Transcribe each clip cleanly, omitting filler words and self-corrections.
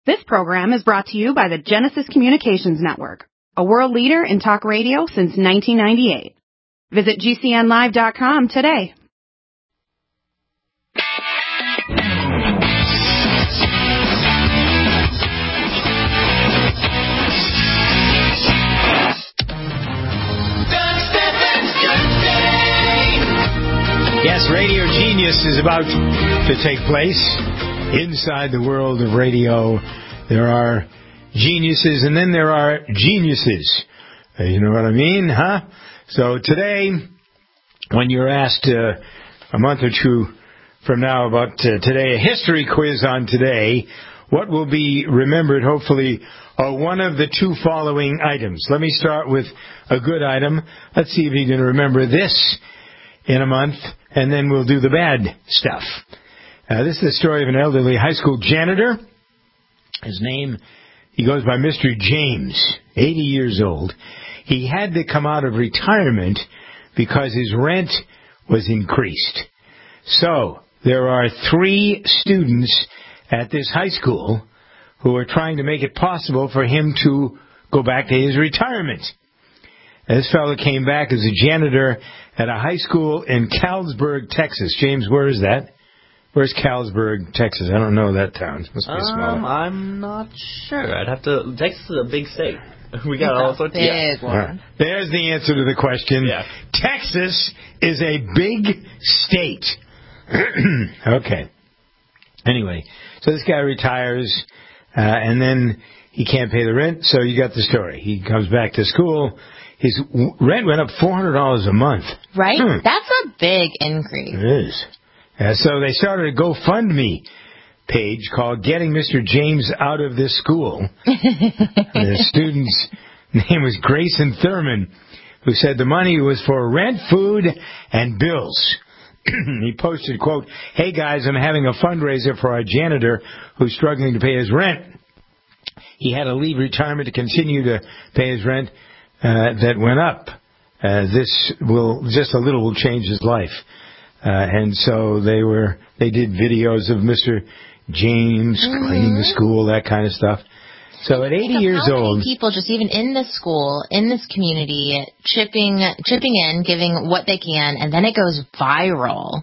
This program is brought to you by the Genesis Communications Network, a world leader in talk radio since 1998. Visit GCNlive.com today. Yes, Radio Genius is about to take place. Inside the world of radio, there are geniuses, and then there are geniuses. You know what I mean, huh? So today, when you're asked a month or two from now about today, a history quiz on today, what will be remembered, hopefully, are one of the two following items. Let me start with a good item. Let's see if you can remember this in a month, and then we'll do the bad stuff. This is the story of an elderly high school janitor. His name, he goes by Mr. James, 80 years old. He had to come out of retirement because his rent was increased. So, there are 3 students at this high school who are trying to make it possible for him to go back to his retirement. This fellow came back as a janitor at a high school in Carlsbad, Texas. James, where is that? Where's Carlsbad, Texas? I don't know that town. It must be small. I'm not sure. I'd have to... Texas is a big state. We got all sorts of... Big one. Right. There's the answer to the question. Yeah. Texas is a big state. Okay. Anyway, so this guy retires, and then he can't pay the rent, so you got the story. He comes back to school. His rent went up $400 a month. Right? That's a big increase. It is. So they started a GoFundMe page called Getting Mr. James Out of This School. The student's name was Grayson Thurman, who said the money was for rent, food, and bills. He posted, quote, "Hey guys, I'm having a fundraiser for our janitor who's struggling to pay his rent. He had to leave retirement to continue to pay his rent that went up. This will, just a little will change his life." And so they did videos of Mr. James cleaning the school, that kind of stuff. So at 80 years old, people just even in this school, in this community, chipping in, giving what they can, and then it goes viral.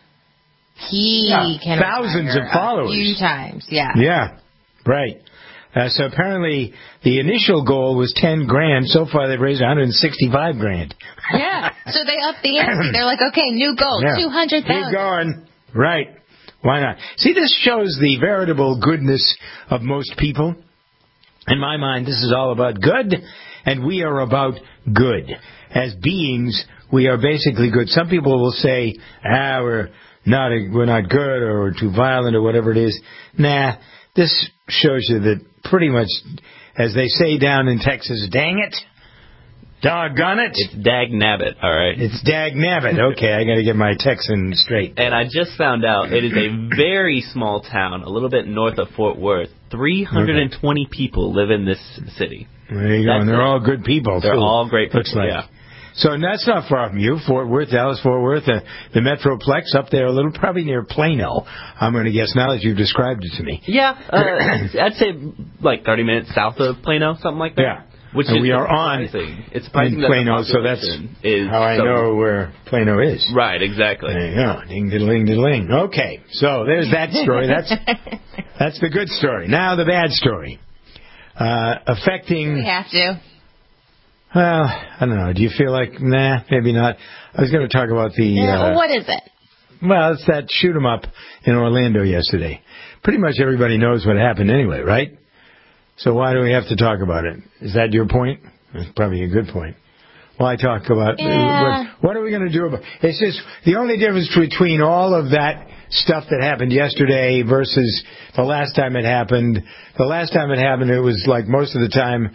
He can thousands of followers a few times, yeah. Yeah, right. So apparently the initial goal was $10,000. So far they've raised $165,000. Yeah. So they upped the ante. They're like, okay, new goal, yeah. 200,000. Keep going. Right. Why not? See, this shows the veritable goodness of most people. In my mind, this is all about good, and we are about good. As beings, we are basically good. Some people will say, we're not good, or we're too violent, or whatever it is. Nah, this shows you that pretty much, as they say down in Texas, dang it, doggone it. It's dag-nabbit, all right? It's dag-nabbit. Okay, I got to get my Texan straight. And I just found out it is a very small town, a little bit north of Fort Worth. 320 people live in this city. There you go, and they're all good people. They're all great people, looks like. Yeah. So that's not far from you, Fort Worth, Dallas, Fort Worth, the Metroplex up there a little, probably near Plano, I'm going to guess now that you've described it to me. Yeah, I'd say like 30 minutes south of Plano, something like that. Yeah. Which and is we are on it's surprising that Plano, so that's how I know where Plano is. Right, exactly. There you go. Ding-diddling-diddling. Okay, so there's that story. That's the good story. Now the bad story. Affecting... We have to. Well, I don't know. Do you feel like, nah, maybe not. I was going to talk about the... what is it? Well, it's that shoot 'em up in Orlando yesterday. Pretty much everybody knows what happened anyway, right? So why do we have to talk about it? Is that your point? That's probably a good point. Why talk about what are we going to do about it? It's just the only difference between all of that stuff that happened yesterday versus the last time it happened. The last time it happened, it was like most of the time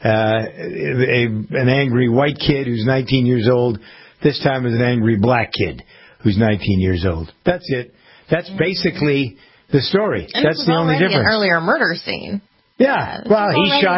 an angry white kid who's 19 years old. This time is an angry black kid who's 19 years old. That's it. That's basically the story. And that's the only difference. An earlier murder scene. Yeah, well, he shot,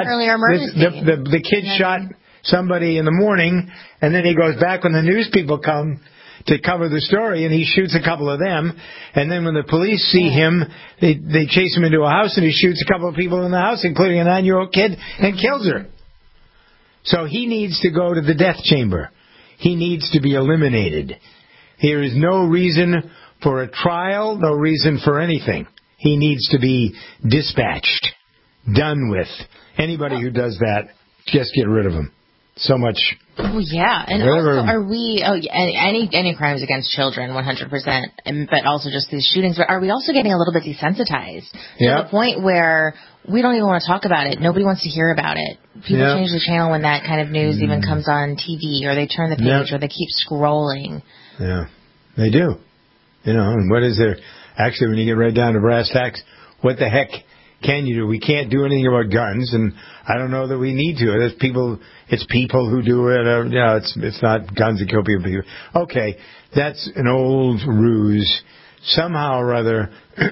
the kid shot somebody in the morning, and then he goes back when the news people come, to cover the story, and he shoots a couple of them. And then when the police see him, they chase him into a house, and he shoots a couple of people in the house, including a 9-year-old kid, and kills her. So he needs to go to the death chamber. He needs to be eliminated. There is no reason for a trial, no reason for anything. He needs to be dispatched, done with. Anybody who does that, just get rid of him. So much. Oh, yeah. And also, are we, any crimes against children, 100%, but also just these shootings, but are we also getting a little bit desensitized to the point where we don't even want to talk about it? Nobody wants to hear about it. People change the channel when that kind of news even comes on TV, or they turn the page, or they keep scrolling. Yeah, they do. You know, and what is there? Actually, when you get right down to brass tacks, what the heck can you do? We can't do anything about guns, and I don't know that we need to. It's people who do it. It's not guns that kill people. Okay, that's an old ruse. Somehow or other,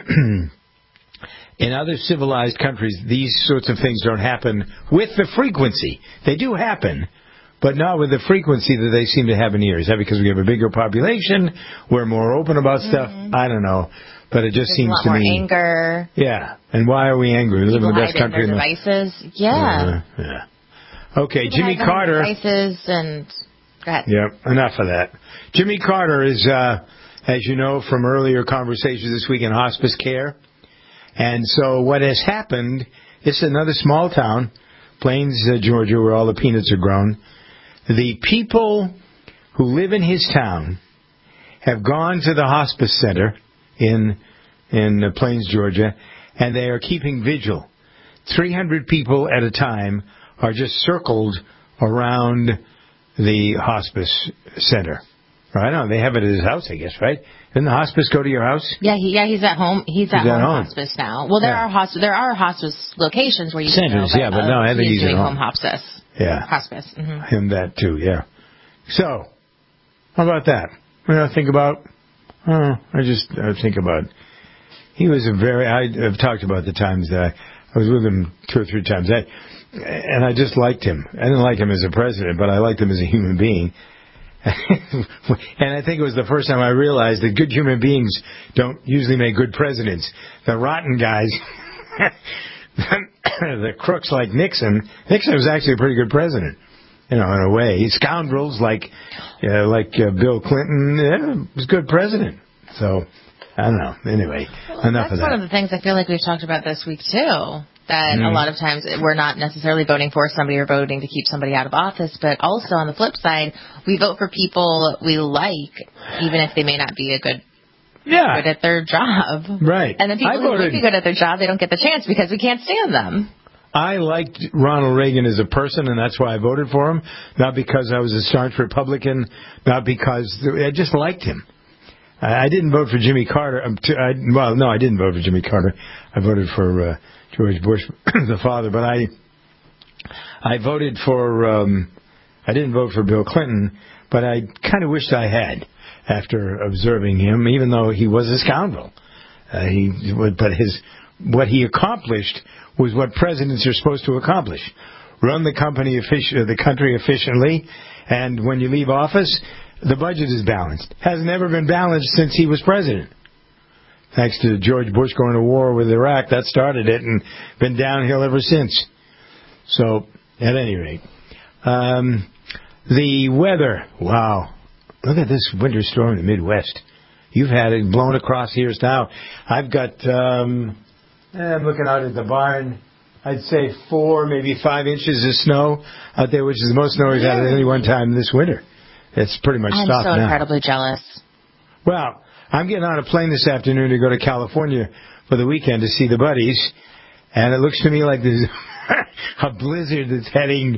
in other civilized countries, these sorts of things don't happen with the frequency. They do happen, but not with the frequency that they seem to have in here. Is that because we have a bigger population? We're more open about stuff? I don't know. But it just seems to me... There's a lot more anger. Yeah. And why are we angry? We live in the best country in the... devices. Yeah. Okay, people Jimmy Carter... devices and... Go ahead. Yep, enough of that. Jimmy Carter is, as you know, from earlier conversations this week, in hospice care. And so what has happened, it's another small town, Plains, Georgia, where all the peanuts are grown. The people who live in his town have gone to the hospice center in Plains, Georgia, and they are keeping vigil. 300 people at a time are just circled around the hospice center. I don't know. They have it at his house, I guess, right? Didn't the hospice go to your house? Yeah, he's at home. He's at home hospice now. Well, there are hospice locations where you centers, can but no, I think he's doing at home hospice. Yeah, hospice. Mm-hmm. Him that too. Yeah. So, how about that? When I think about. I think about, he was I've talked about the times that I was with him 2 or 3 times, and I just liked him. I didn't like him as a president, but I liked him as a human being. And I think it was the first time I realized that good human beings don't usually make good presidents. The rotten guys, the crooks like Nixon was actually a pretty good president. You know, in a way, scoundrels like Bill Clinton was a good president. So, I don't know. Anyway, enough of that. That's one of the things I feel like we've talked about this week, too. That a lot of times we're not necessarily voting for somebody or voting to keep somebody out of office, but also on the flip side, we vote for people we like, even if they may not be good at their job. Right. And the people who would be good at their job, they don't get the chance because we can't stand them. I liked Ronald Reagan as a person, and that's why I voted for him. Not because I was a staunch Republican, not because I just liked him. I didn't vote for Jimmy Carter. I didn't vote for Jimmy Carter. I voted for George Bush, the father. But I voted for. I didn't vote for Bill Clinton, but I kind of wished I had after observing him, even though he was a scoundrel. What he accomplished was what presidents are supposed to accomplish. Run the country efficiently, and when you leave office, the budget is balanced. Has never been balanced since he was president. Thanks to George Bush going to war with Iraq, that started it, and been downhill ever since. So, at any rate. The weather. Wow. Look at this winter storm in the Midwest. You've had it blown across here now. I've got... I'm looking out at the barn. I'd say 4, maybe 5 inches of snow out there, which is the most snow we've had at any one time this winter. It's pretty much stopped now. I'm so incredibly jealous. Well, I'm getting on a plane this afternoon to go to California for the weekend to see the buddies, and it looks to me like there's a blizzard that's heading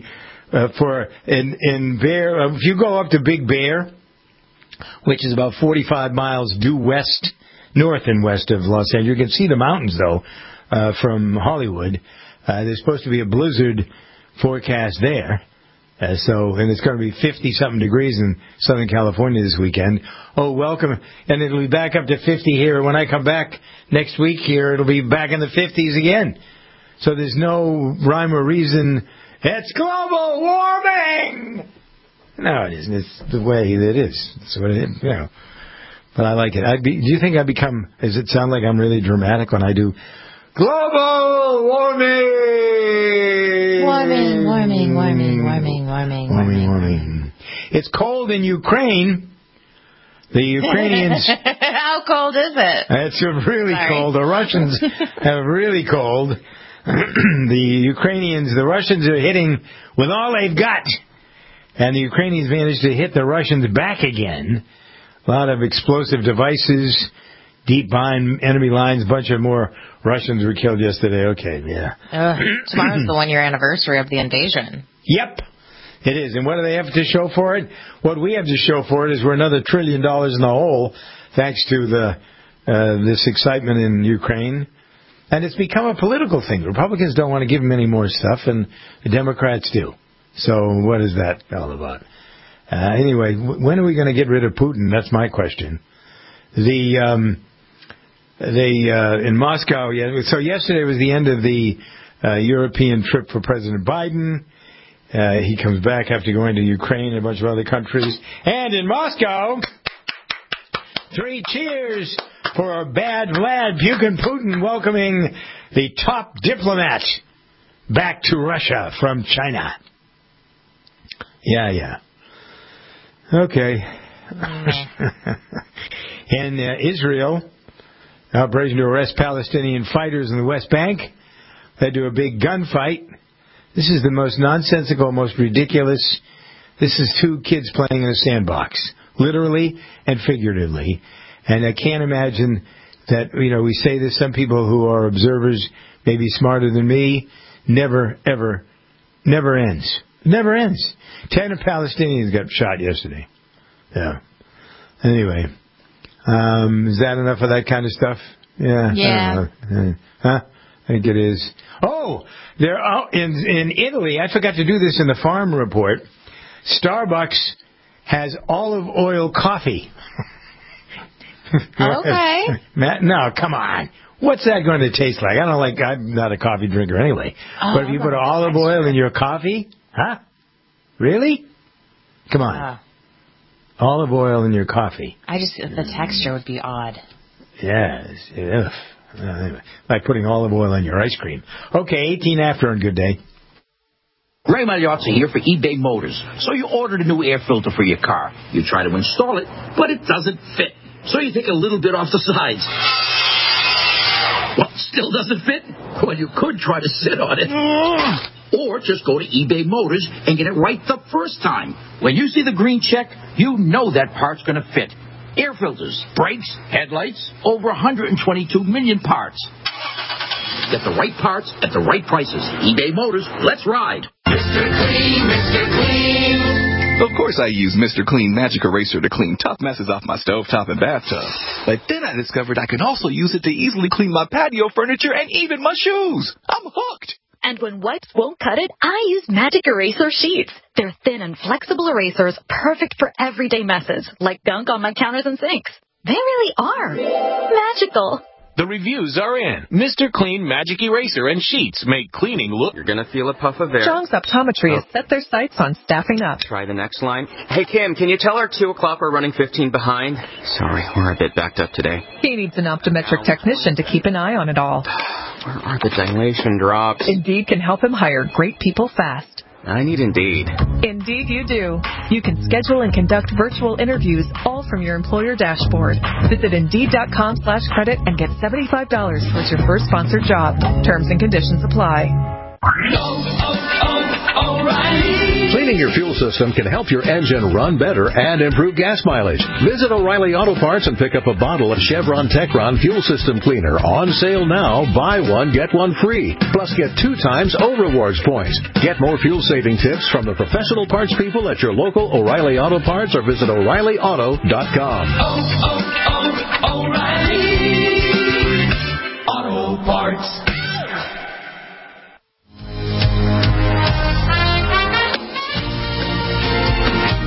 in Bear. If you go up to Big Bear, which is about 45 miles due west, north and west of Los Angeles. You can see the mountains, though, from Hollywood. There's supposed to be a blizzard forecast there. And it's going to be 50-something degrees in Southern California this weekend. Oh, welcome. And it'll be back up to 50 here. When I come back next week here, it'll be back in the 50s again. So there's no rhyme or reason. It's global warming! No, it isn't. It's the way it is. It's what it is, you know. But I like it. Do you think does it sound like I'm really dramatic when I do global warming? Warming. It's cold in Ukraine. The Ukrainians... How cold is it? It's really cold. The Russians have really cold. The Russians are hitting with all they've got. And the Ukrainians managed to hit the Russians back again. A lot of explosive devices, deep behind enemy lines. A bunch of more Russians were killed yesterday. Okay, yeah. Tomorrow's the 1-year anniversary of the invasion. Yep, it is. And what do they have to show for it? What we have to show for it is we're another $1 trillion in the hole, thanks to this excitement in Ukraine. And it's become a political thing. Republicans don't want to give them any more stuff, and the Democrats do. So what is that all about? Anyway, when are we going to get rid of Putin? That's my question. In Moscow, so yesterday was the end of the European trip for President Biden. He comes back after going to Ukraine and a bunch of other countries. And in Moscow, 3 cheers for bad Vlad Putin welcoming the top diplomat back to Russia from China. Yeah. Okay. In Israel, operation to arrest Palestinian fighters in the West Bank. They do a big gunfight. This is the most nonsensical, most ridiculous. This is 2 kids playing in a sandbox, literally and figuratively. And I can't imagine that, we say this, some people who are observers, maybe smarter than me, never ends. Never ends. 10 Palestinians got shot yesterday. Yeah. Anyway, is that enough of that kind of stuff? Yeah. Huh? I think it is. Oh, in Italy, I forgot to do this in the farm report. Starbucks has olive oil coffee. Okay. No, come on. What's that going to taste like? I'm not a coffee drinker anyway. But if you put olive oil in your coffee, huh? Really? Come on. Olive oil in your coffee. The texture would be odd. Yes. Anyway, like putting olive oil in your ice cream. Okay, 18 after and good day. Ray Magliozzi here for eBay Motors. So you ordered a new air filter for your car. You try to install it, but it doesn't fit. So you take a little bit off the sides. What, still doesn't fit? Well, you could try to sit on it. Or just go to eBay Motors and get it right the first time. When you see the green check, you know that part's going to fit. Air filters, brakes, headlights, over 122 million parts. Get the right parts at the right prices. eBay Motors, let's ride. Mr. Clean, Mr. Clean. Of course I use Mr. Clean Magic Eraser to clean tough messes off my stovetop and bathtub. But then I discovered I could also use it to easily clean my patio furniture and even my shoes. I'm hooked. And when wipes won't cut it, I use Magic Eraser Sheets. They're thin and flexible erasers, perfect for everyday messes, like gunk on my counters and sinks. They really are magical. The reviews are in. Mr. Clean Magic Eraser and Sheets make cleaning look... You're going to feel a puff of air. Chong's Optometry has set their sights on staffing up. Try the next line. Hey, Kim, can you tell her 2 o'clock we're running 15 behind? Sorry, we're a bit backed up today. He needs an optometric technician to keep an eye on it all. Where are the dilation drops? Indeed can help him hire great people fast. I need Indeed. Indeed you do. You can schedule and conduct virtual interviews all from your employer dashboard. Visit Indeed.com/credit and get $75 towards your first sponsored job. Terms and conditions apply. O'Reilly. Cleaning your fuel system can help your engine run better and improve gas mileage. Visit O'Reilly Auto Parts and pick up a bottle of Chevron Techron Fuel System Cleaner. On sale now. Buy one, get one free. Plus get 2 times O-Rewards points. Get more fuel-saving tips from the professional parts people at your local O'Reilly Auto Parts or visit O'ReillyAuto.com. O'Reilly Auto Parts.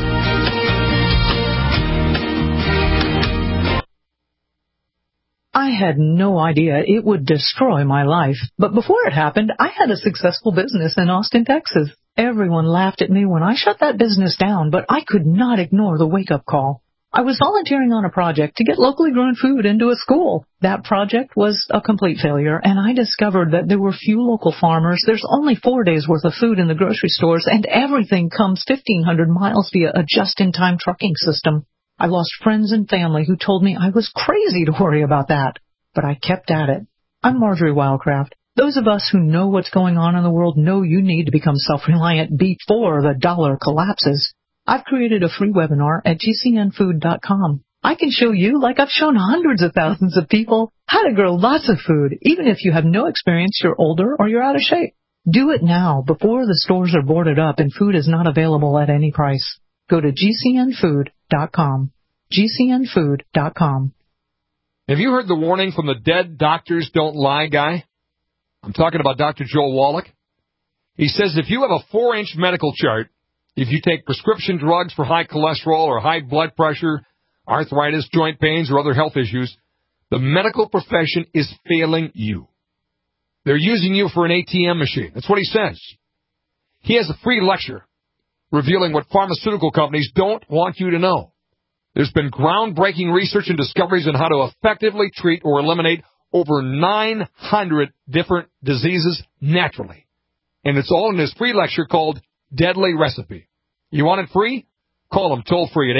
I had no idea it would destroy my life. But before it happened, I had a successful business in Austin, Texas. Everyone laughed at me when I shut that business down, but I could not ignore the wake-up call. I was volunteering on a project to get locally grown food into a school. That project was a complete failure, and I discovered that there were few local farmers. There's only 4 days' worth of food in the grocery stores, and everything comes 1,500 miles via a just-in-time trucking system. I lost friends and family who told me I was crazy to worry about that, but I kept at it. I'm Marjorie Wildcraft. Those of us who know what's going on in the world know you need to become self-reliant before the dollar collapses. I've created a free webinar at gcnfood.com. I can show you, like I've shown hundreds of thousands of people, how to grow lots of food, even if you have no experience, you're older, or you're out of shape. Do it now, before the stores are boarded up and food is not available at any price. Go to gcnfood.com. gcnfood.com. Have you heard the warning from the Dead Doctors Don't Lie guy? I'm talking about Dr. Joel Wallach. He says if you have a 4-inch medical chart, if you take prescription drugs for high cholesterol or high blood pressure, arthritis, joint pains, or other health issues, the medical profession is failing you. They're using you for an ATM machine. That's what he says. He has a free lecture revealing what pharmaceutical companies don't want you to know. There's been groundbreaking research and discoveries on how to effectively treat or eliminate over 900 different diseases naturally. And it's all in this free lecture called Deadly Recipe. You want it free? Call them toll-free at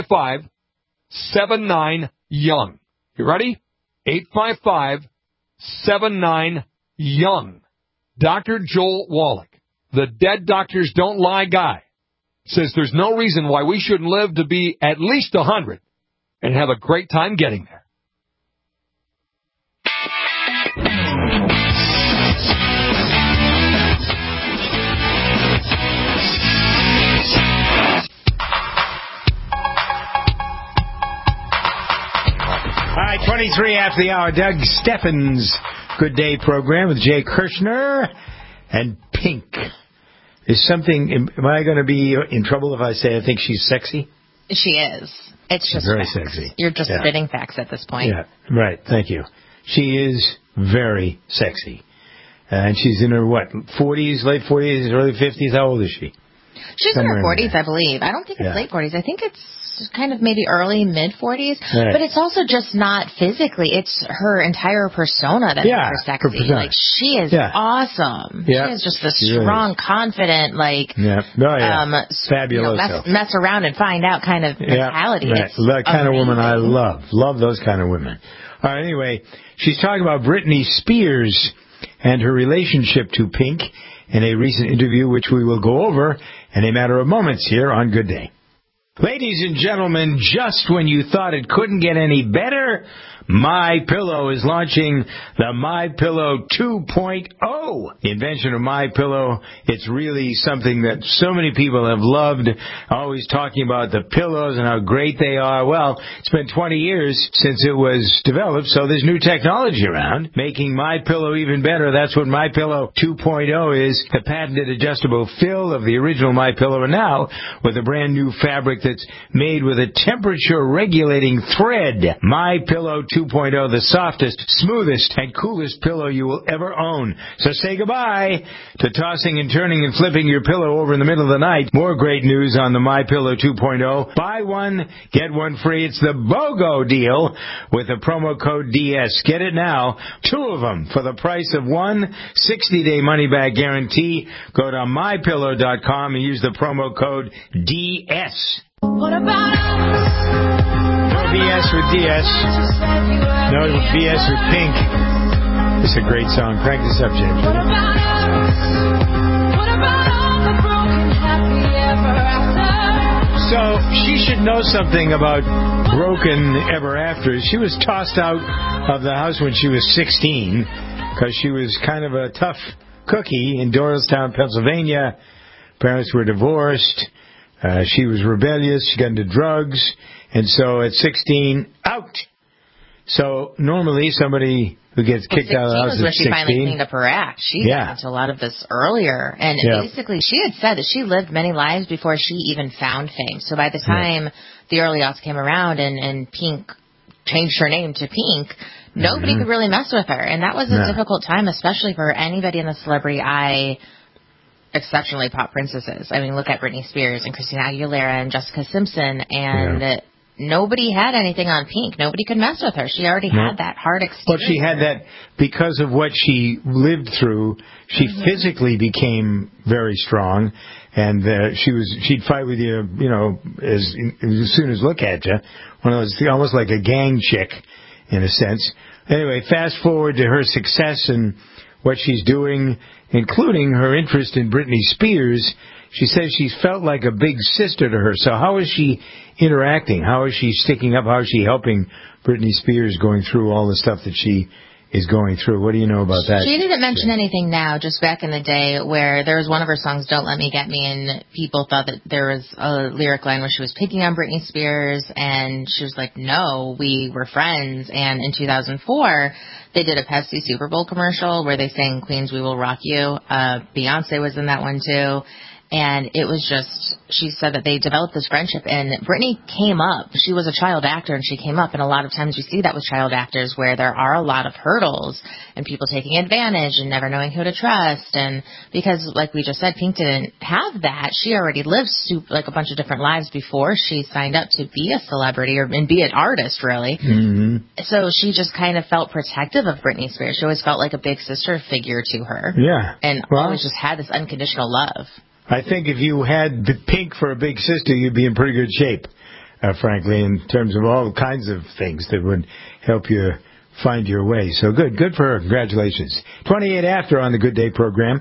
855-79-YOUNG. You ready? 855-79-YOUNG. Dr. Joel Wallach, the Dead Doctors Don't Lie guy, says there's no reason why we shouldn't live to be at least 100 and have a great time getting there. All right, 23 after the hour. Doug Steffens' Good Day program with Jay Kirshner and Pink. Is something, am I going to be in trouble if I say I think she's sexy? She is. It's just very facts. Sexy. You're just spitting facts at this point. Yeah, right. Thank you. She is very sexy. And she's in her, 40s, late 40s, early 50s? How old is she? She's in her 40s, I believe. I don't think it's late 40s. I think it's kind of maybe early, mid-40s. Right. But it's also just not physically. It's her entire persona that makes her sexy. Like, she is awesome. Yeah. She is just this strong, confident, fabulous. Mess around and find out kind of mentality. Right. That kind of woman I love. Love those kind of women. All right, anyway, she's talking about Britney Spears and her relationship to Pink in a recent interview, which we will go over in a matter of moments here on Good Day. Ladies and gentlemen, just when you thought it couldn't get any better, MyPillow is launching the MyPillow 2.0. The invention of MyPillow, it's really something that so many people have loved, always talking about the pillows and how great they are. Well, it's been 20 years since it was developed, so there's new technology around, making MyPillow even better. That's what MyPillow 2.0 is, the patented adjustable fill of the original MyPillow, and now with a brand new fabric that's made with a temperature-regulating thread. MyPillow 2.0, the softest, smoothest, and coolest pillow you will ever own. So say goodbye to tossing and turning and flipping your pillow over in the middle of the night. More great news on the MyPillow 2.0. Buy one, get one free. It's the BOGO deal with the promo code DS. Get it now. 2 of them for the price of one. 60-day money-back guarantee. Go to MyPillow.com and use the promo code DS. What about BS with DS. No BS with Pink. It's a great song. Crank this up, James. What about all the broken happy ever after? So she should know something about broken ever after. She was tossed out of the house when she was 16 because she was kind of a tough cookie in Doylestown, Pennsylvania. Parents were divorced. She was rebellious. She got into drugs. And so at 16, out. So normally somebody who gets kicked out of the house at 16. 16 was when she finally cleaned up her act. She got into a lot of this earlier. And basically she had said that she lived many lives before she even found fame. So by the time the early aughts came around and Pink changed her name to Pink, Nobody could really mess with her. And that was a difficult time, especially for anybody in the celebrity eye, exceptionally pop princesses. I mean, look at Britney Spears and Christina Aguilera and Jessica Simpson. And nobody had anything on Pink. Nobody could mess with her. She already had that hard experience. Well, she had that because of what she lived through. She physically became very strong. And she'd fight with you, you know, as soon as look at you. One of those, almost like a gang chick, in a sense. Anyway, fast forward to her success and what she's doing, including her interest in Britney Spears. She says she's felt like a big sister to her. So how is she interacting? How is she sticking up? How is she helping Britney Spears going through all the stuff that she is going through? What do you know about that? She didn't mention anything now, just back in the day where there was one of her songs, Don't Let Me Get Me, and people thought that there was a lyric line where she was picking on Britney Spears, and she was like, no, we were friends. And in 2004, they did a Pepsi Super Bowl commercial where they sang Queens, We Will Rock You. Beyonce was in that one too. And it was just, she said that they developed this friendship, and Britney came up. She was a child actor, and she came up, and a lot of times you see that with child actors where there are a lot of hurdles and people taking advantage and never knowing who to trust. And because, like we just said, Pink didn't have that. She already lived like a bunch of different lives before she signed up to be a celebrity and be an artist, really. So she just kind of felt protective of Britney Spears. She always felt like a big sister figure to her. Yeah. And always just had this unconditional love. I think if you had Pink for a big sister, you'd be in pretty good shape, frankly, in terms of all kinds of things that would help you find your way. So good for her. Congratulations. 28 after on the Good Day program.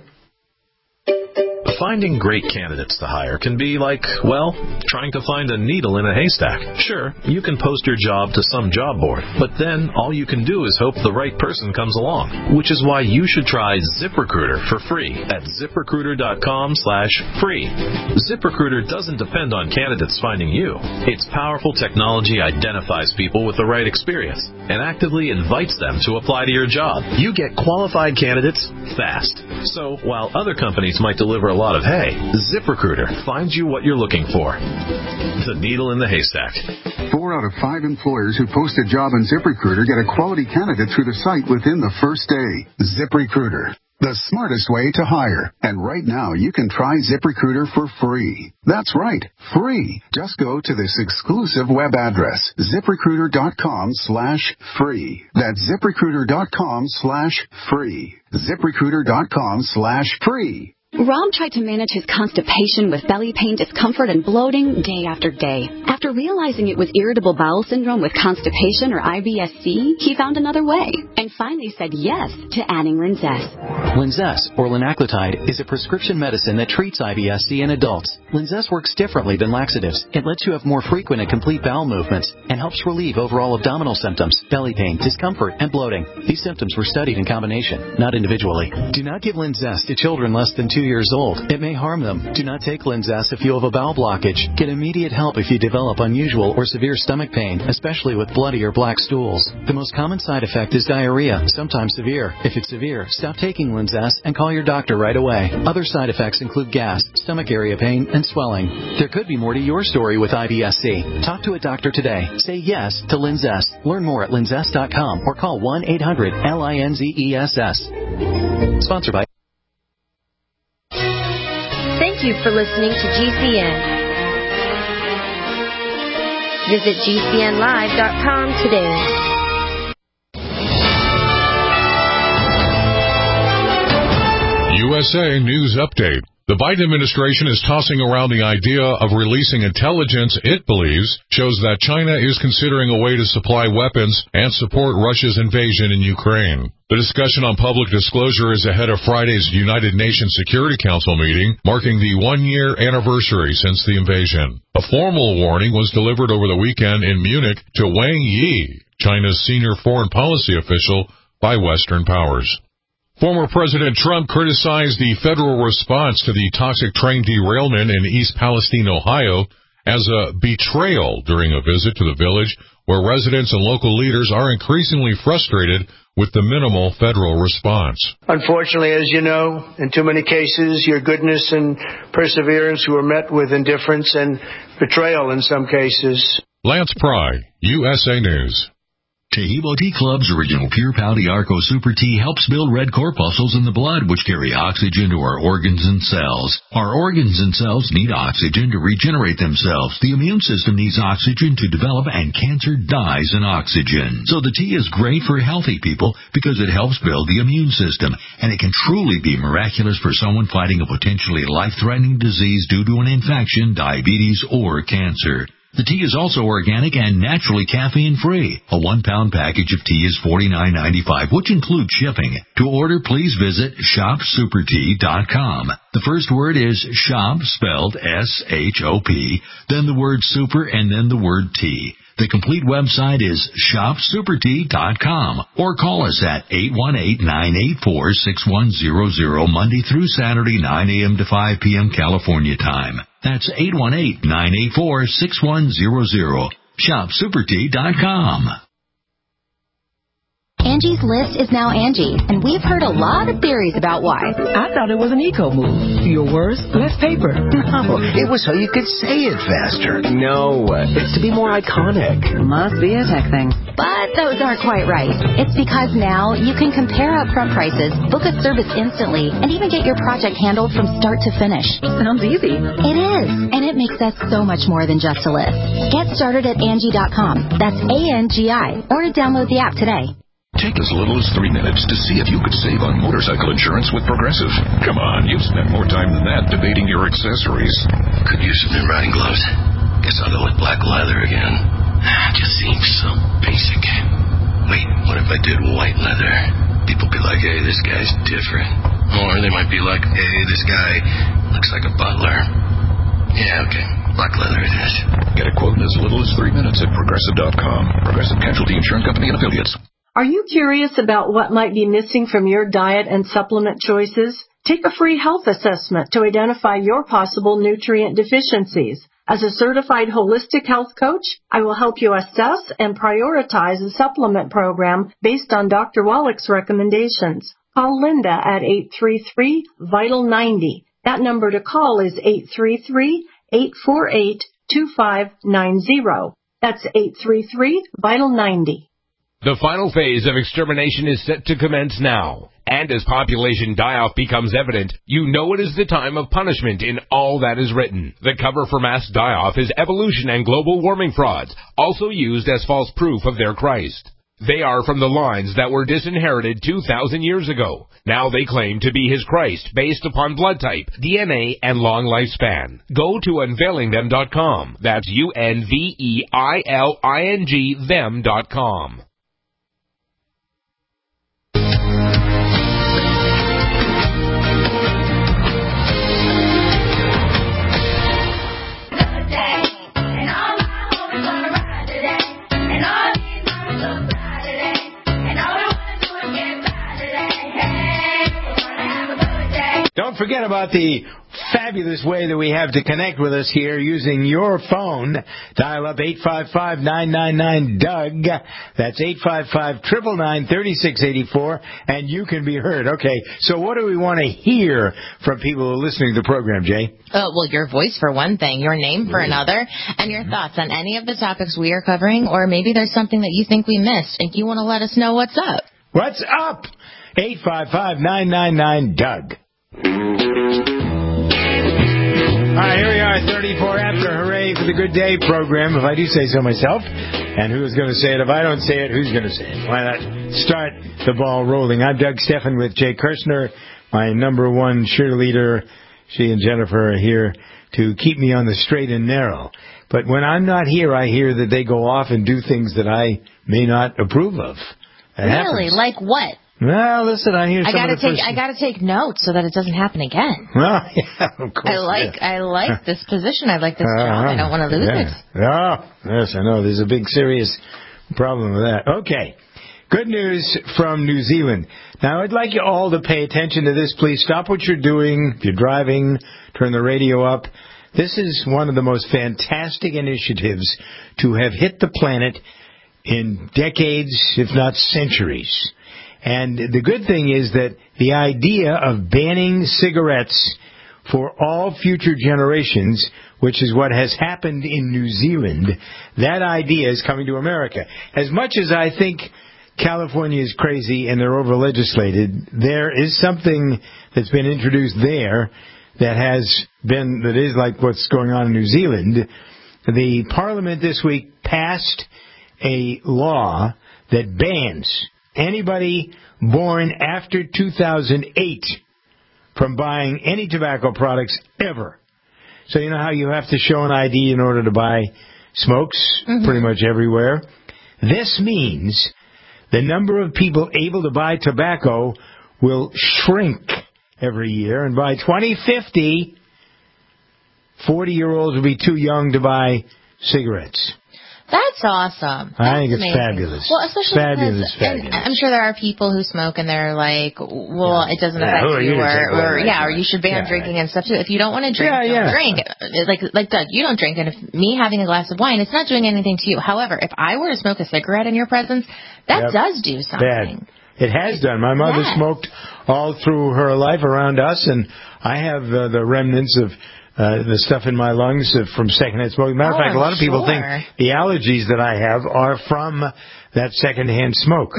Finding great candidates to hire can be like, well, trying to find a needle in a haystack. Sure, you can post your job to some job board, but then all you can do is hope the right person comes along, which is why you should try ZipRecruiter for free at ZipRecruiter.com/free. ZipRecruiter doesn't depend on candidates finding you. Its powerful technology identifies people with the right experience and actively invites them to apply to your job. You get qualified candidates fast. So while other companies might deliver a lot of hay, ZipRecruiter finds you what you're looking for. The needle in the haystack. 4 out of 5 employers who post a job on ZipRecruiter get a quality candidate through the site within the first day. ZipRecruiter, the smartest way to hire. And right now, you can try ZipRecruiter for free. That's right, free. Just go to this exclusive web address, ZipRecruiter.com/free. That's ZipRecruiter.com/free. ZipRecruiter.com/free. Rob tried to manage his constipation with belly pain, discomfort, and bloating day after day. After realizing it was irritable bowel syndrome with constipation or IBS-C, he found another way and finally said yes to adding Linzess. Linzess, or linaclotide, is a prescription medicine that treats IBS-C in adults. Linzess works differently than laxatives. It lets you have more frequent and complete bowel movements and helps relieve overall abdominal symptoms, belly pain, discomfort, and bloating. These symptoms were studied in combination, not individually. Do not give Linzess to children less than 2 years old. It may harm them. Do not take Linzess if you have a bowel blockage. Get immediate help if you develop unusual or severe stomach pain, especially with bloody or black stools. The most common side effect is diarrhea, sometimes severe. If it's severe, stop taking Linzess and call your doctor right away. Other side effects include gas, stomach area pain, and swelling. There could be more to your story with IBS-C. Talk to a doctor today. Say yes to Linzess. Learn more at linzess.com or call 1-800-LINZESS. Sponsored by. Thank you for listening to GCN. Visit GCNlive.com today. USA News Update. The Biden administration is tossing around the idea of releasing intelligence it believes shows that China is considering a way to supply weapons and support Russia's invasion in Ukraine. The discussion on public disclosure is ahead of Friday's United Nations Security Council meeting, marking the one-year anniversary since the invasion. A formal warning was delivered over the weekend in Munich to Wang Yi, China's senior foreign policy official, by Western powers. Former President Trump criticized the federal response to the toxic train derailment in East Palestine, Ohio, as a betrayal during a visit to the village where residents and local leaders are increasingly frustrated with the minimal federal response. Unfortunately, as you know, in too many cases, your goodness and perseverance were met with indifference and betrayal in some cases. Lance Pry, USA News. Tahibo Tea Club's original Pure Pau Arco Super Tea helps build red corpuscles in the blood, which carry oxygen to our organs and cells. Our organs and cells need oxygen to regenerate themselves. The immune system needs oxygen to develop, and cancer dies in oxygen. So the tea is great for healthy people because it helps build the immune system, and it can truly be miraculous for someone fighting a potentially life-threatening disease due to an infection, diabetes, or cancer. The tea is also organic and naturally caffeine-free. A 1-pound package of tea is $49.95, which includes shipping. To order, please visit shopsupertea.com. The first word is shop, spelled S-H-O-P, then the word super, and then the word tea. The complete website is shopsupertea.com, or call us at 818-984-6100 Monday through Saturday, 9 a.m. to 5 p.m. California time. That's 818-984-6100. Shopsupertea.com. Angie's List is now Angie, and we've heard a lot of theories about why. I thought it was an eco move. Your words, less paper. No, it was so you could say it faster. No, it's to be more iconic. Must be a tech thing. But those aren't quite right. It's because now you can compare upfront prices, book a service instantly, and even get your project handled from start to finish. Sounds easy. It is, and it makes us so much more than just a list. Get started at Angie.com. That's ANGI, or to download the app today. Take as little as 3 minutes to see if you could save on motorcycle insurance with Progressive. Come on, you've spent more time than that debating your accessories. Could use some new riding gloves. Guess I'll go with black leather again. Just seems so basic. Wait, what if I did white leather? People be like, hey, this guy's different. Or they might be like, hey, this guy looks like a butler. Yeah, okay. Black leather it is. Get a quote in as little as 3 minutes at Progressive.com. Progressive Casualty Insurance Company and Affiliates. Are you curious about what might be missing from your diet and supplement choices? Take a free health assessment to identify your possible nutrient deficiencies. As a certified holistic health coach, I will help you assess and prioritize a supplement program based on Dr. Wallach's recommendations. Call Linda at 833-VITAL-90. That number to call is 833-848-2590. That's 833-VITAL-90. The final phase of extermination is set to commence now. And as population die-off becomes evident, you know it is the time of punishment in all that is written. The cover for mass die-off is evolution and global warming frauds, also used as false proof of their Christ. They are from the lines that were disinherited 2,000 years ago. Now they claim to be his Christ based upon blood type, DNA, and long lifespan. Go to unveilingthem.com. That's UNVEILING them.com. Don't forget about the fabulous way that we have to connect with us here using your phone. Dial up 855-999-DOUG. That's 855-999-3684, and you can be heard. Okay, so what do we want to hear from people who are listening to the program, Jay? Well, your voice for one thing, your name for another, and your thoughts on any of the topics we are covering, or maybe there's something that you think we missed, and you want to let us know what's up. What's up? 855-999-DOUG. All right, here we are, 34 after. Hooray for the Good Day program, if I do say so myself. And who's going to say it? If I don't say it, who's going to say it? Why not start the ball rolling? I'm Doug Steffen with Jay Kirshner, my number one cheerleader. She and Jennifer are here to keep me on the straight and narrow. But when I'm not here, I hear that they go off and do things that I may not approve of. That really? happens. Like what? Well, listen, I hear some of the first... I gotta take notes so that it doesn't happen again. Well, yeah, of course. I like this position. I like this job. I don't want to lose it. Oh, yes, I know. There's a big, serious problem with that. Okay. Good news from New Zealand. Now, I'd like you all to pay attention to this. Please stop what you're doing. If you're driving, turn the radio up. This is one of the most fantastic initiatives to have hit the planet in decades, if not centuries. And the good thing is that the idea of banning cigarettes for all future generations, which is what has happened in New Zealand. That idea is coming to America. As much as I think California is crazy and they're over-legislated, there is something that's been introduced there that is like what's going on in New Zealand. The Parliament this week passed a law that bans anybody born after 2008 from buying any tobacco products ever. So you know how you have to show an ID in order to buy smokes pretty much everywhere? This means the number of people able to buy tobacco will shrink every year, and by 2050, 40-year-olds will be too young to buy cigarettes. That's awesome. I think it's amazing. fabulous. Well, especially fabulous. And I'm sure there are people who smoke and they're like, well, it doesn't affect you, or you should ban drinking and stuff too. If you don't want to drink, don't drink. Like Doug, you don't drink, and if me having a glass of wine, it's not doing anything to you. However, if I were to smoke a cigarette in your presence, that does do something. Bad. It has done. My mother smoked all through her life around us, and I have the remnants of the stuff in my lungs from secondhand smoking. Matter of fact, a lot of people think the allergies that I have are from that secondhand smoke.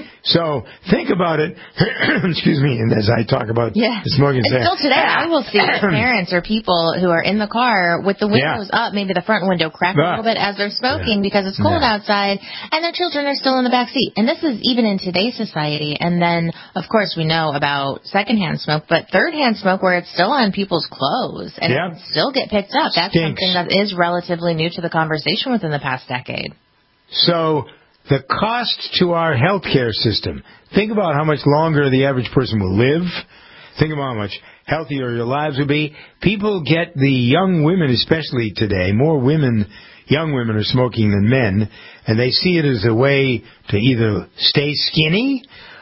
So think about it. Excuse me. And as I talk about the smoking, and still today, I will see parents or people who are in the car with the windows up, maybe the front window cracked a little bit as they're smoking because it's cold outside, and their children are still in the back seat. And this is even in today's society. And then, of course, we know about secondhand smoke, but thirdhand smoke where it's still on people's clothes and it can still get picked up. That's something that is relatively new to the conversation within the past decade. So the cost to our healthcare system. Think about how much longer the average person will live. Think about how much healthier your lives will be. People get the young women, especially today, more women, young women are smoking than men, and they see it as a way to either stay skinny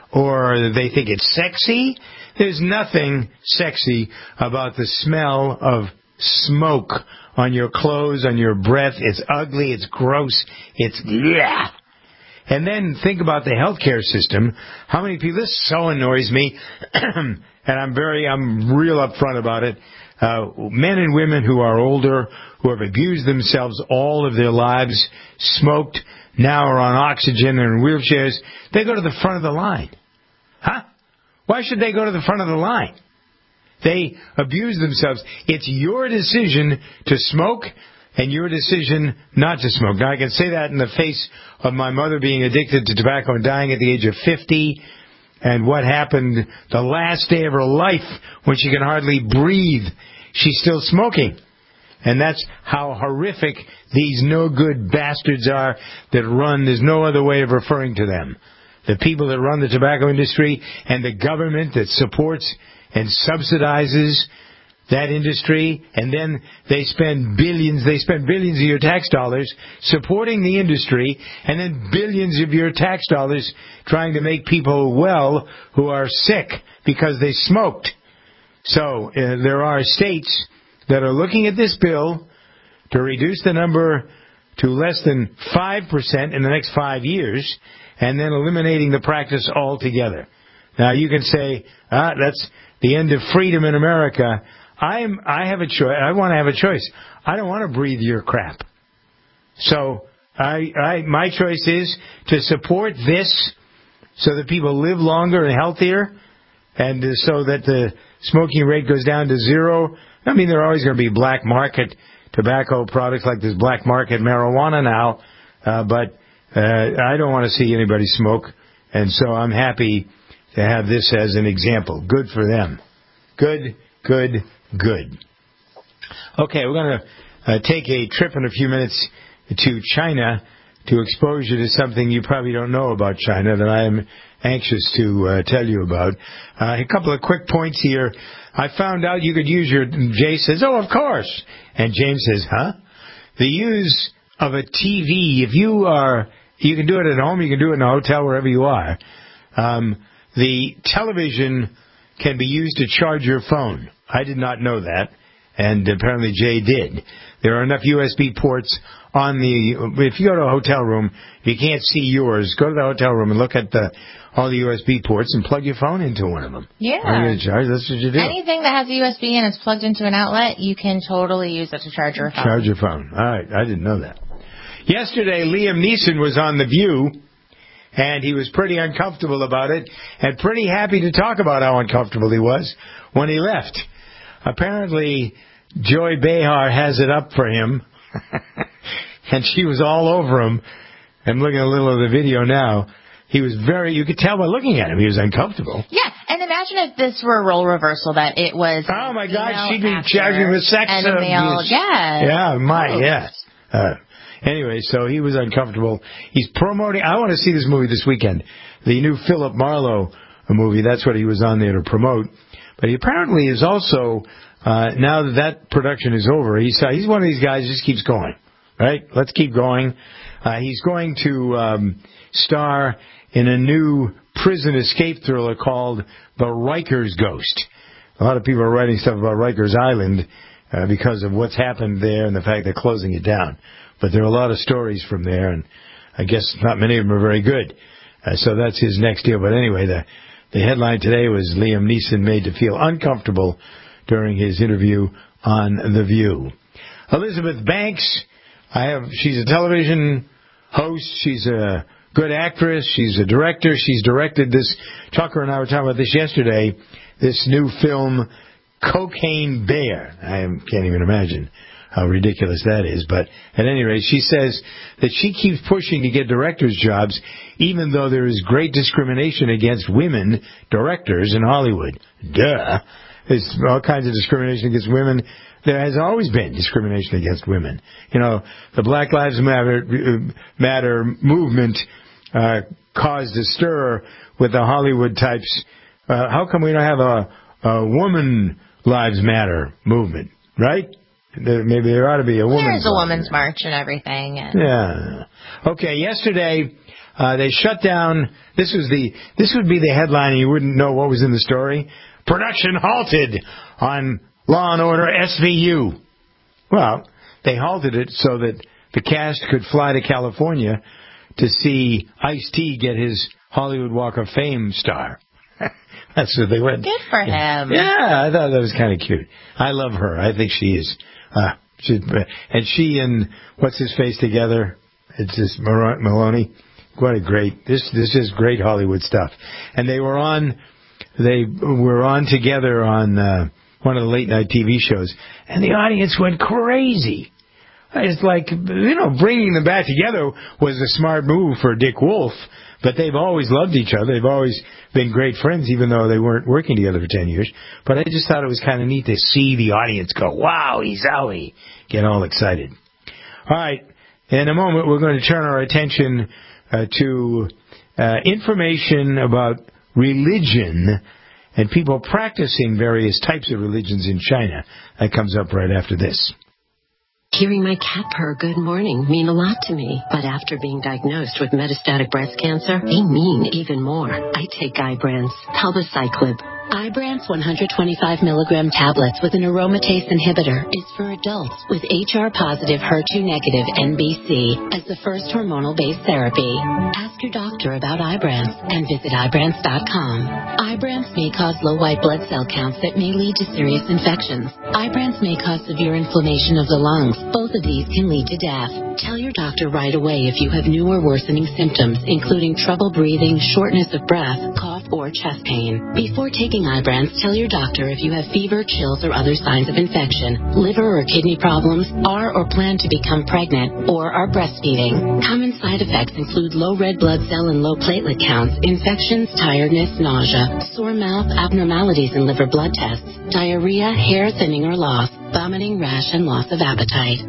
or they think it's sexy. There's nothing sexy about the smell of smoke on your clothes, on your breath. It's ugly, it's gross, it's bleh. And then think about the healthcare system. How many people, this so annoys me, and I'm real upfront about it. Men and women who are older, who have abused themselves all of their lives, smoked, now are on oxygen and in wheelchairs, they go to the front of the line. Huh? Why should they go to the front of the line? They abuse themselves. It's your decision to smoke and your decision not to smoke. Now, I can say that in the face of my mother being addicted to tobacco and dying at the age of 50, and what happened the last day of her life when she can hardly breathe. She's still smoking. And that's how horrific these no-good bastards are that run. There's no other way of referring to them. The people that run the tobacco industry and the government that supports and subsidizes that industry, and then they spend billions of your tax dollars supporting the industry, and then billions of your tax dollars trying to make people well who are sick because they smoked. So there are states that are looking at this bill to reduce the number to less than 5% in the next 5 years, and then eliminating the practice altogether. Now, you can say, that's the end of freedom in America. I have a choice. I want to have a choice. I don't want to breathe your crap. So my choice is to support this so that people live longer and healthier, and so that the smoking rate goes down to zero. I mean, there are always going to be black market tobacco products, like this black market marijuana now, but I don't want to see anybody smoke, and so I'm happy to have this as an example. Good for them. Good. Okay, we're going to take a trip in a few minutes to China to expose you to something you probably don't know about China that I am anxious to tell you about. A couple of quick points here. I found out you could use your... Jay says, oh, of course. And James says, huh? The use of a TV, if you can do it at home, you can do it in a hotel, wherever you are. The television can be used to charge your phone. I did not know that. And apparently Jay did. There are enough USB ports on if you go to a hotel room, if you can't see yours, go to the hotel room and look at all the USB ports and plug your phone into one of them. Yeah. That's what you do. Anything that has a USB and is plugged into an outlet, you can totally use it to charge your phone. Charge your phone. All right. I didn't know that. Yesterday, Liam Neeson was on The View, and he was pretty uncomfortable about it and pretty happy to talk about how uncomfortable he was when he left. Apparently, Joy Behar has it up for him, and she was all over him. I'm looking at a little of the video now. He was you could tell by looking at him, he was uncomfortable. Yeah, and imagine if this were a role reversal, that it was... Oh, my God, she'd be charged with sex abuse. Yeah. Anyway, so he was uncomfortable. He's promoting... I want to see this movie this weekend. The new Philip Marlowe movie, that's what he was on there to promote. But he apparently is also, now that production is over, he's one of these guys who just keeps going. Right? Let's keep going. He's going to star in a new prison escape thriller called The Rikers Ghost. A lot of people are writing stuff about Rikers Island because of what's happened there and the fact they're closing it down. But there are a lot of stories from there, and I guess not many of them are very good. So that's his next deal. But anyway, the headline today was Liam Neeson made to feel uncomfortable during his interview on The View. Elizabeth Banks, she's a television host. She's a good actress. She's a director. She's directed this. Tucker and I were talking about this yesterday, this new film, Cocaine Bear. I can't even imagine how ridiculous that is. But at any rate, she says that she keeps pushing to get directors' jobs, even though there is great discrimination against women directors in Hollywood. Duh. There's all kinds of discrimination against women. There has always been discrimination against women. You know, the Black Lives Matter movement caused a stir with the Hollywood types. How come we don't have a Woman Lives Matter movement, right? Maybe there ought to be a woman's There's a women's march and everything. Yeah. Okay, yesterday they shut down. This would be the headline and you wouldn't know what was in the story. Production halted on Law & Order SVU. Well, they halted it so that the cast could fly to California to see Ice-T get his Hollywood Walk of Fame star. That's what they went. Good for him. Yeah, I thought that was kind of cute. I love her. I think she is. And she and what's-his-face together, it's just Maloney. What a great, this is great Hollywood stuff. And they were on together on one of the late-night TV shows, and the audience went crazy. It's like, bringing them back together was a smart move for Dick Wolf, but they've always loved each other. They've always been great friends, even though they weren't working together for 10 years. But I just thought it was kind of neat to see the audience go, wow, he's Zowie, get all excited. All right, in a moment, we're going to turn our attention to information about religion and people practicing various types of religions in China. That comes up right after this. Hearing my cat purr good morning mean a lot to me, but after being diagnosed with metastatic breast cancer, they mean even more. I take Ibrance, palbociclib. Ibrance 125 milligram tablets with an aromatase inhibitor is for adults with HR-positive, HER2-negative NBC as the first hormonal-based therapy. Ask your doctor about Ibrance and visit Ibrance.com. Ibrance may cause low white blood cell counts that may lead to serious infections. Ibrance may cause severe inflammation of the lungs. Both of these can lead to death. Tell your doctor right away if you have new or worsening symptoms, including trouble breathing, shortness of breath, cough, or chest pain. Before taking Ibrance, tell your doctor if you have fever, chills, or other signs of infection, liver or kidney problems, are or plan to become pregnant, or are breastfeeding. Common side effects include low red blood cell and low platelet counts, infections, tiredness, nausea, sore mouth, abnormalities in liver blood tests, diarrhea, hair thinning or loss, vomiting, rash, and loss of appetite.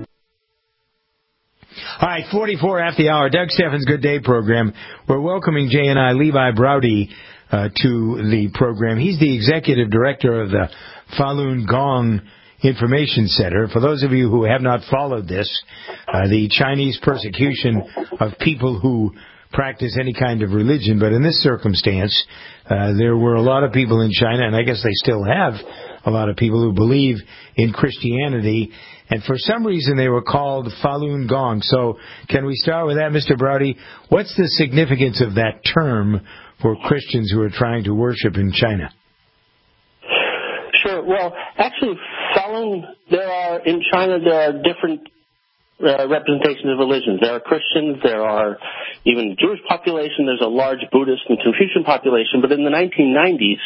All right, 44 after the hour, Doug Steffens' Good Day program. We're welcoming Jay and I, Levi Browdy, to the program. He's the executive director of the Falun Gong Information Center. For those of you who have not followed this, the Chinese persecution of people who practice any kind of religion, but in this circumstance, there were a lot of people in China, and I guess they still have a lot of people who believe in Christianity. And for some reason, they were called Falun Gong. So can we start with that, Mr. Browdy? What's the significance of that term for Christians who are trying to worship in China? Sure. Well, actually, in China, there are different representations of religions. There are Christians, there are even Jewish population, there's a large Buddhist and Confucian population. But in the 1990s,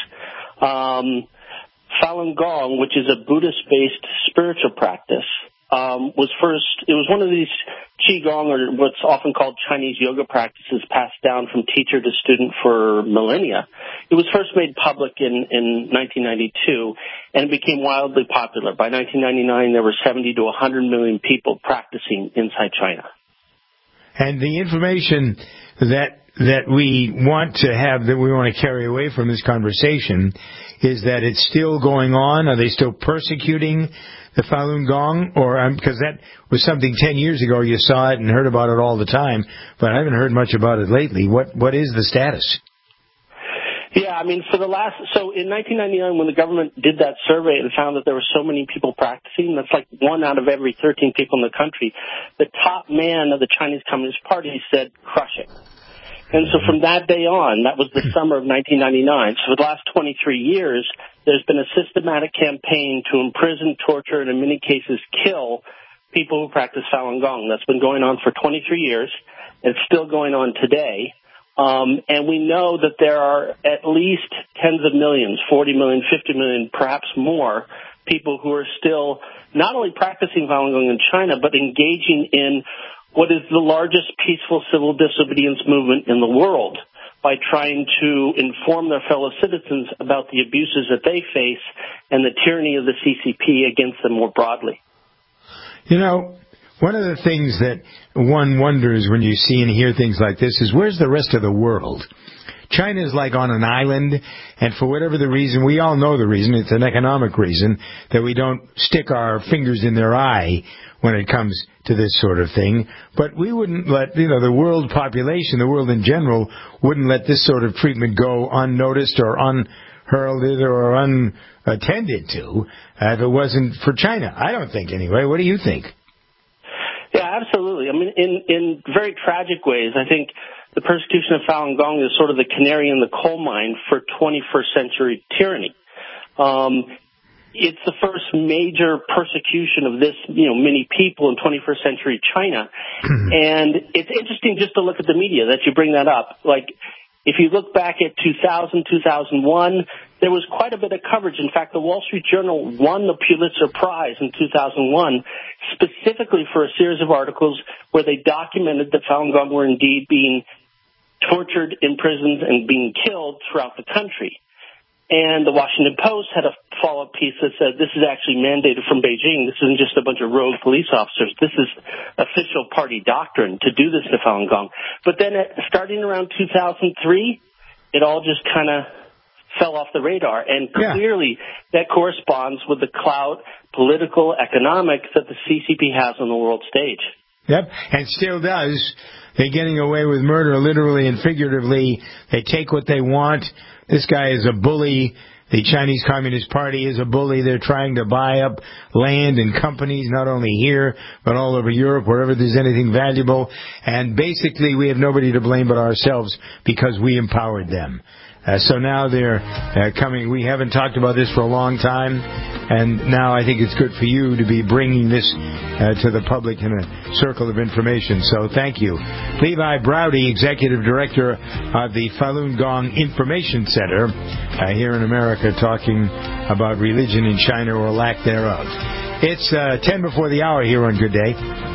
Falun Gong, which is a Buddhist-based spiritual practice, it was one of these Qigong, or what's often called Chinese yoga practices, passed down from teacher to student for millennia. It was first made public in 1992, and it became wildly popular. By 1999, there were 70 to 100 million people practicing inside China. And the information that we want to have, that we want to carry away from this conversation, is that it's still going on. Are they still persecuting the Falun Gong? Or because that was something 10 years ago, you saw it and heard about it all the time, but I haven't heard much about it lately. What is the status? Yeah, I mean, so in 1999, when the government did that survey and found that there were so many people practicing, that's like 1 out of every 13 people in the country, the top man of the Chinese Communist Party said, crush it. And so from that day on, that was the summer of 1999, so for the last 23 years, there's been a systematic campaign to imprison, torture, and in many cases kill people who practice Falun Gong. That's been going on for 23 years. It's still going on today. And we know that there are at least tens of millions, 40 million, 50 million, perhaps more, people who are still not only practicing Falun Gong in China, but engaging in what is the largest peaceful civil disobedience movement in the world by trying to inform their fellow citizens about the abuses that they face and the tyranny of the CCP against them more broadly. You know, one of the things that one wonders when you see and hear things like this is, where's the rest of the world? China is like on an island, and for whatever the reason, we all know the reason, it's an economic reason, that we don't stick our fingers in their eye when it comes to this sort of thing. But we wouldn't let, the world population, the world in general, wouldn't let this sort of treatment go unnoticed or unheralded or unattended to if it wasn't for China. I don't think, anyway. What do you think? Yeah, absolutely. I mean, in very tragic ways, I think the persecution of Falun Gong is sort of the canary in the coal mine for 21st century tyranny. It's the first major persecution of this, many people in 21st century China. And it's interesting just to look at the media that you bring that up. Like, if you look back at 2000, 2001, there was quite a bit of coverage. In fact, the Wall Street Journal won the Pulitzer Prize in 2001 specifically for a series of articles where they documented that Falun Gong were indeed being tortured, imprisoned, and being killed throughout the country. And the Washington Post had a follow-up piece that said this is actually mandated from Beijing. This isn't just a bunch of rogue police officers. This is official party doctrine to do this to Falun Gong. But then starting around 2003, it all just kind of fell off the radar. And clearly that corresponds with the clout, political, economic, that the CCP has on the world stage. Yep, and still does. They're getting away with murder literally and figuratively. They take what they want. This guy is a bully. The Chinese Communist Party is a bully. They're trying to buy up land and companies, not only here, but all over Europe, wherever there's anything valuable. And basically, we have nobody to blame but ourselves because we empowered them. So now they're coming. We haven't talked about this for a long time, and now I think it's good for you to be bringing this to the public in a circle of information. So thank you. Levi Browdy, Executive Director of the Falun Gong Information Center here in America, talking about religion in China or lack thereof. It's 10 before the hour here on Good Day.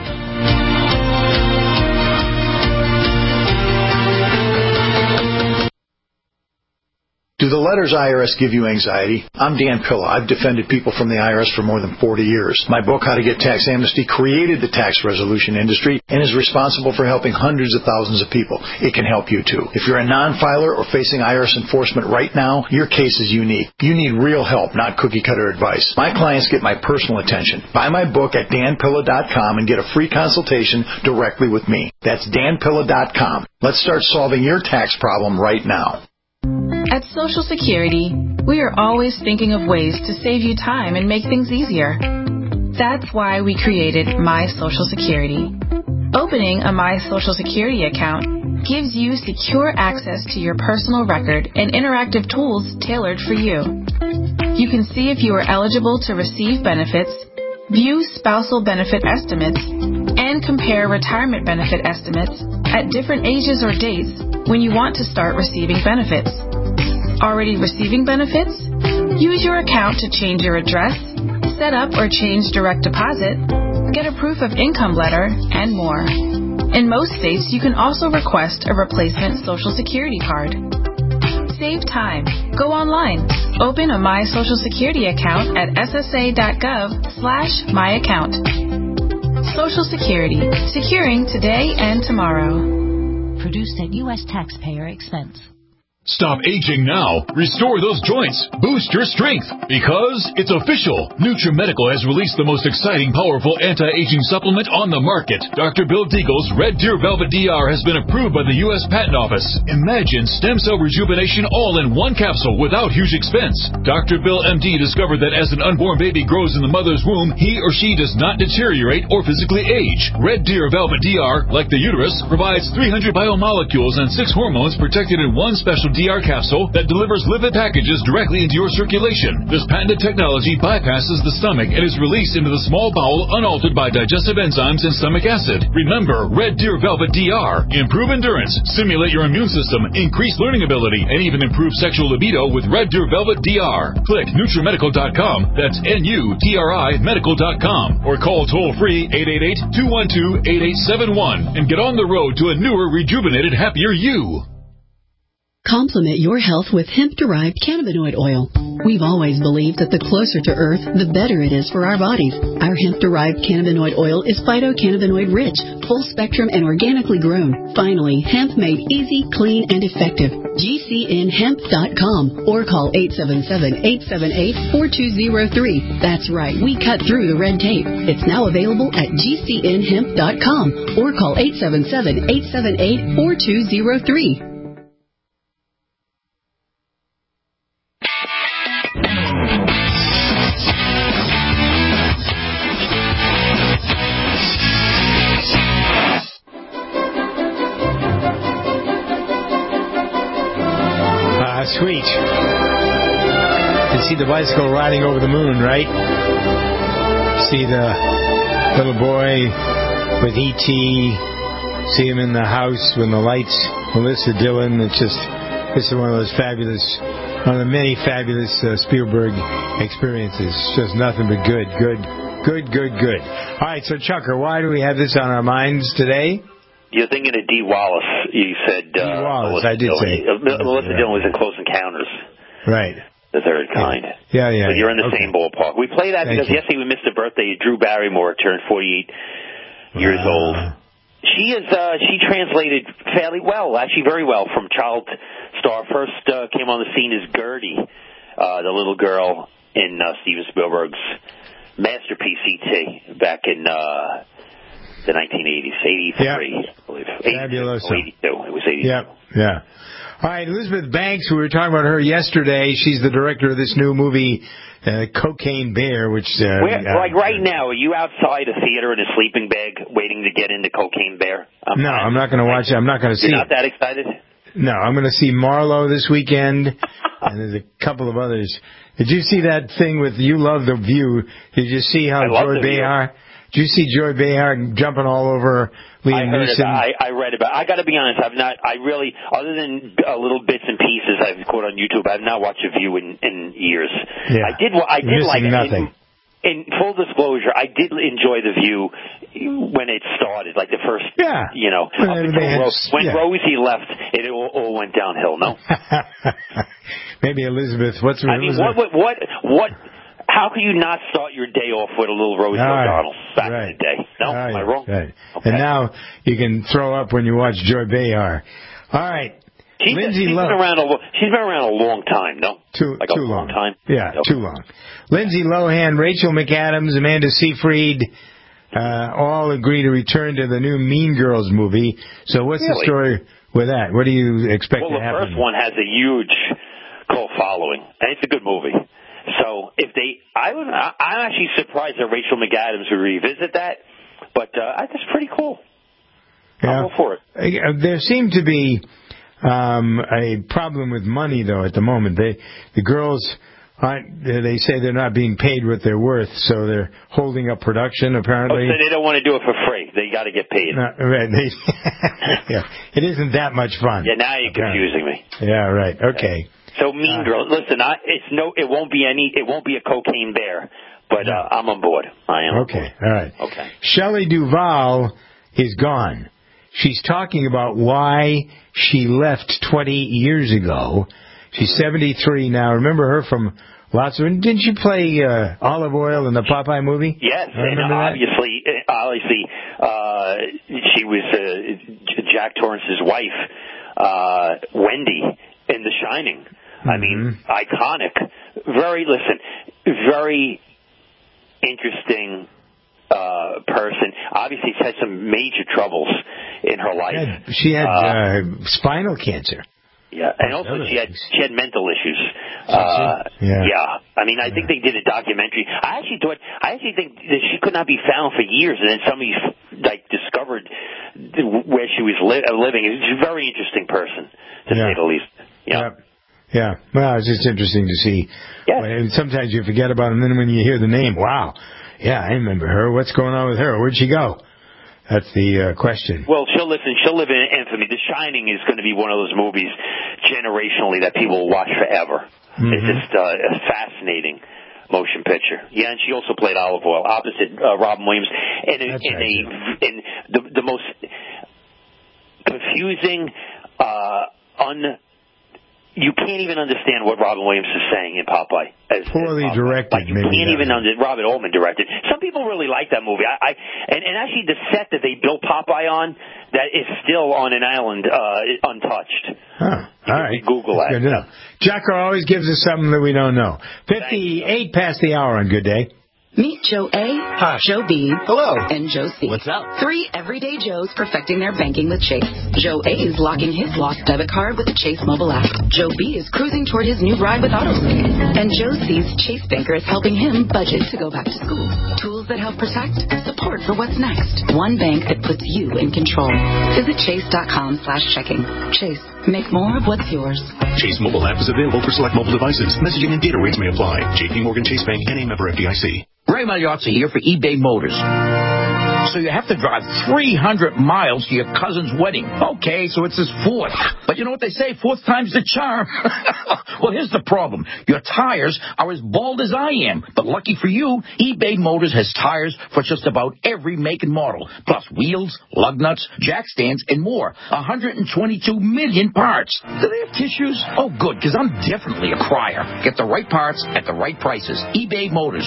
Do the letters IRS give you anxiety? I'm Dan Pilla. I've defended people from the IRS for more than 40 years. My book, How to Get Tax Amnesty, created the tax resolution industry and is responsible for helping hundreds of thousands of people. It can help you too. If you're a non-filer or facing IRS enforcement right now, your case is unique. You need real help, not cookie-cutter advice. My clients get my personal attention. Buy my book at danpilla.com and get a free consultation directly with me. That's danpilla.com. Let's start solving your tax problem right now. At Social Security, we are always thinking of ways to save you time and make things easier. That's why we created My Social Security. Opening a My Social Security account gives you secure access to your personal record and interactive tools tailored for you. You can see if you are eligible to receive benefits, view spousal benefit estimates, and compare retirement benefit estimates at different ages or dates when you want to start receiving benefits. Already receiving benefits? Use your account to change your address, set up or change direct deposit, get a proof of income letter, and more. In most states, you can also request a replacement Social Security card. Save time. Go online. Open a My Social Security account at ssa.gov/myaccount. Social Security. Securing today and tomorrow. Produced at U.S. taxpayer expense. Stop aging now. Restore those joints. Boost your strength. Because it's official. NutriMedical has released the most exciting, powerful anti-aging supplement on the market. Dr. Bill Deagle's Red Deer Velvet DR has been approved by the U.S. Patent Office. Imagine stem cell rejuvenation all in one capsule without huge expense. Dr. Bill MD discovered that as an unborn baby grows in the mother's womb, he or she does not deteriorate or physically age. Red Deer Velvet DR, like the uterus, provides 300 biomolecules and 6 hormones protected in one special DR capsule that delivers lipid packages directly into your circulation. This patented technology bypasses the stomach and is released into the small bowel unaltered by digestive enzymes and stomach acid. Remember, Red Deer Velvet DR. Improve endurance, stimulate your immune system, increase learning ability, and even improve sexual libido with Red Deer Velvet DR. Click NutriMedical.com, that's NUTRI Medical.com, or call toll-free 888-212-8871 and get on the road to a newer, rejuvenated, happier you. Complement your health with hemp-derived cannabinoid oil. We've always believed that the closer to Earth, the better it is for our bodies. Our hemp-derived cannabinoid oil is phytocannabinoid-rich, full-spectrum, and organically grown. Finally, hemp made easy, clean, and effective. GCNhemp.com or call 877-878-4203. That's right, we cut through the red tape. It's now available at GCNhemp.com or call 877-878-4203. Sweet. You see the bicycle riding over the moon, right? See the little boy with E.T. See him in the house when the lights, Melissa Dillon. This is one of those fabulous, one of the many fabulous Spielberg experiences. Just nothing but good. All right, so Chucker, why do we have this on our minds today? You're thinking of Dee Wallace. You said Dee Wallace. I did say Melissa Dillon was in Close Encounters. Right. The third kind. Yeah. So you're in the same ballpark. We play that because yesterday we missed the birthday of Drew Barrymore, turned 48 years old. She translated fairly well, actually very well, from child star. First came on the scene as Gertie, the little girl in Steven Spielberg's masterpiece E.T. back in the 1980s, 83, I believe. Fabulous. 82. It was 82. Yeah. All right, Elizabeth Banks, we were talking about her yesterday. She's the director of this new movie, Cocaine Bear, which... like right now, are you outside a theater in a sleeping bag waiting to get into Cocaine Bear? No, I'm not going to watch it. I'm not going to see it. You're not that excited? No, I'm going to see Marlowe this weekend, and there's a couple of others. Did you see that thing with You Love the View? Did you see how Joy Behar... Did you see Joy Behar jumping all over Liam Neeson? I read about it. I got to be honest, I really, other than little bits and pieces I've caught on YouTube, I've not watched A View in years. Yeah. I did like it. Nothing. In full disclosure, I did enjoy The View when it started, like the first, when Rosie left, it all went downhill, no? Maybe Elizabeth, how could you not start your day off with a little Rosie O'Donnell back in the day? No? Am I wrong? Right. Okay. And now you can throw up when you watch Joy Behar. All right. She's been around a long time, no? Too long time? Yeah, okay. Too long. Lindsay Lohan, Rachel McAdams, Amanda Seyfried all agree to return to the new Mean Girls movie. So what's the story with that? What do you expect to happen? Well, the first one has a huge cult following, and it's a good movie. So I'm actually surprised that Rachel McAdams would revisit that, but that's pretty cool. Yeah. I'll go for it. There seemed to be a problem with money, though, at the moment. The girls aren't. They say they're not being paid what they're worth, so they're holding up production. Apparently, so they don't want to do it for free. They got to get paid. Right? Yeah, it isn't that much fun. Yeah, now you're confusing me. Yeah, right. Okay. So Mean Girls. Listen, it won't be a cocaine bear, but I'm on board. I am. Okay. All right. Okay. Shelley Duvall is gone. She's talking about why she left 20 years ago. She's 73 now. Remember her from lots of... Didn't she play Olive Oil in the Popeye movie? Yes, and obviously, she was Jack Torrance's wife, Wendy, in The Shining. Mm-hmm. I mean, iconic. Very interesting person. Obviously, she's had some major troubles in her life. She had spinal cancer. Yeah, and also she had mental issues. Yeah. I mean, I think they did a documentary. I actually think that she could not be found for years, and then somebody discovered where she was living. She's a very interesting person, to say the least. Yeah. Well, it's just interesting to see. Yeah. And sometimes you forget about it, and then when you hear the name, wow. Yeah, I remember her. What's going on with her? Where'd she go? That's the question. Well, she'll live in infamy. The Shining is going to be one of those movies generationally that people will watch forever. Mm-hmm. It's just a fascinating motion picture. Yeah, and she also played Olive Oil opposite Robin Williams in the most confusing, you can't even understand what Robin Williams is saying in Popeye. Poorly directed. You can't even understand. Robert Altman directed. Some people really like that movie. And actually the set that they built Popeye on, that is still on an island untouched. Huh. All right. Google that. Good enough. Jacker always gives us something that we don't know. 58 past the hour on Good Day. Meet Joe A, Hi. Joe B, hello, and Joe C. What's up? 3 everyday Joes perfecting their banking with Chase. Joe A is locking his lost debit card with the Chase mobile app. Joe B is cruising toward his new ride with AutoSync. And Joe C's Chase banker is helping him budget to go back to school. Tools that help protect, support for what's next. One bank that puts you in control. Visit chase.com/checking. Chase, make more of what's yours. Chase mobile app is available for select mobile devices. Messaging and data rates may apply. JP Morgan Chase Bank, NA member FDIC. Ray Magliozzi here for eBay Motors. So you have to drive 300 miles to your cousin's wedding. Okay, so it's his fourth. But you know what they say, fourth time's the charm. Well, here's the problem. Your tires are as bald as I am. But lucky for you, eBay Motors has tires for just about every make and model. Plus wheels, lug nuts, jack stands, and more. 122 million parts. Do they have tissues? Oh, good, because I'm definitely a crier. Get the right parts at the right prices. eBay Motors.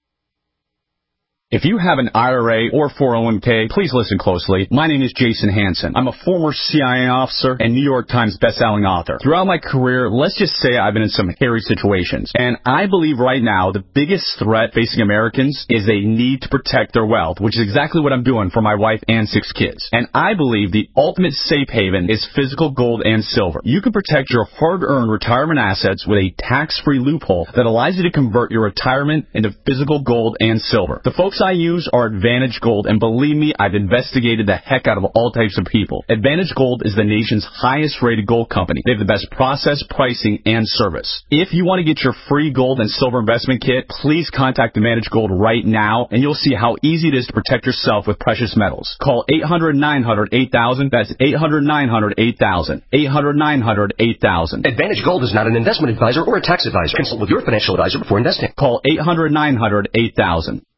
If you have an IRA or 401k, please listen closely. My name is Jason Hansen. I'm a former CIA officer and New York Times bestselling author. Throughout my career, let's just say I've been in some hairy situations. And I believe right now the biggest threat facing Americans is they need to protect their wealth, which is exactly what I'm doing for my wife and 6 kids. And I believe the ultimate safe haven is physical gold and silver. You can protect your hard-earned retirement assets with a tax-free loophole that allows you to convert your retirement into physical gold and silver. The folks I use are Advantage Gold, and believe me, I've investigated the heck out of all types of people. Advantage Gold is the nation's highest rated gold company. They have the best process, pricing, and service. If you want to get your free gold and silver investment kit, please contact Advantage Gold right now, and you'll see how easy it is to protect yourself with precious metals. Call 800-900-8000. That's 800-900-8000. 800-900-8000. Advantage Gold is not an investment advisor or a tax advisor. Consult with your financial advisor before investing. Call 800-900-8000.